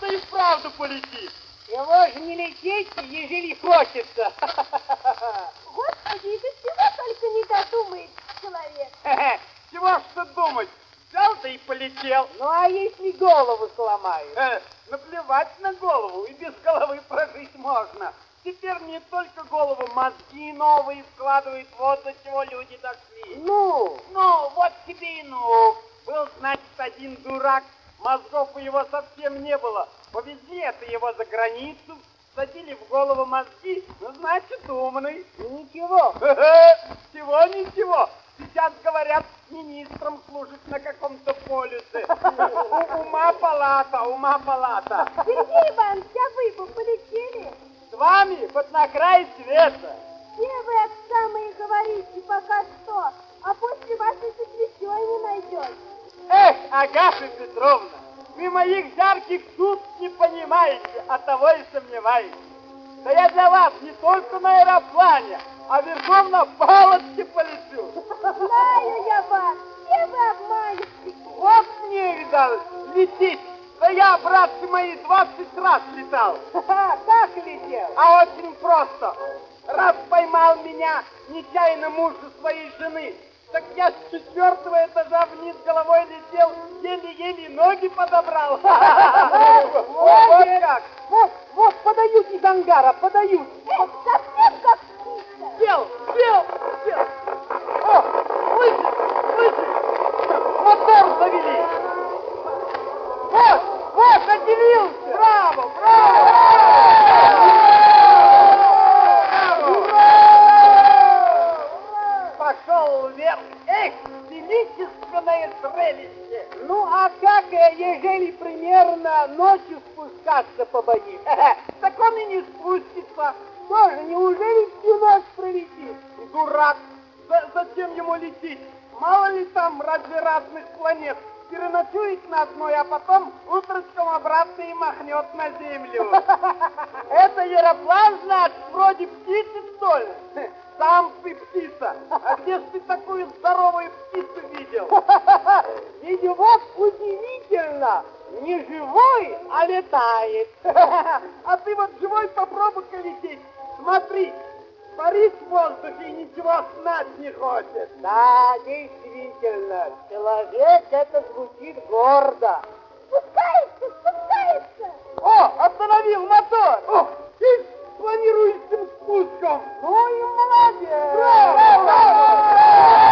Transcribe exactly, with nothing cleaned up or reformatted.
и вправду полетит. Его же не летите, ежели хочется. Господи, и до чего только не додумает человек. Чего ж тут думать? Взял да и полетел. Ну а если голову сломаю? Э, наплевать на голову, и без головы прожить можно. Теперь не только голову, мозги новые вкладывают, вот до чего люди дошли. Ну? Ну, вот тебе и ну. Был, значит, один дурак, мозгов у его совсем не было. Повезли это его за границу, садили в голову мозги, ну, значит, умный. Ничего. Чего ничего. Сейчас, говорят, министром служит на каком-то полюсе. У, ума палата, ума палата. Сергей Иванович, а вы бы полетели? С вами вот на край света. Все вы это самое говорите пока что, а после вас и светлячой не найдете. Эх, Агафья Петровна, вы моих жарких чувств не понимаете, а того и сомневаетесь. Да я для вас не только на аэроплане, а верхом на палочке полечу. Знаю я вас, все вы обманщики. Вот мне, видал, лететь. Да я, братцы мои, двадцать раз летал. Как летел? А очень просто. Раз поймал меня нечаянно муж своей жены, так я с четвертого этажа вниз головой летел, еле-еле ноги подобрал. Вот как. Вот, вот, подают из ангара, подают. Это совсем как птица. Сел, сел, сел. О, слышишь, слышишь? Мотор завели. Вот, вот, отделился. Браво, браво. Пошел вверх. Эх, величественное зрелище. Ну, а как, ежели примерно ночью спускаться по бои? Так он и не спустится. Тоже, неужели всю ночь пролетит? Дурак. За- зачем ему лететь? Мало ли там разве разных планет. Переночует на одной, а потом утречком обратно и махнет на землю. Это аэроплан, значит, вроде птицы, что ли? Сам ты птица. А где ж ты такую здоровую птицу видел? Ведь вот удивительно, не живой, а летает. А ты вот живой попробуй-ка лететь. Смотри, парит в воздухе и ничего знать не хочет. Да, действительно, человек это звучит гордо. Спускается, спускается. О, остановил мотор. О, и с планирующим спуском. Ну и молодец. Браво, браво, браво.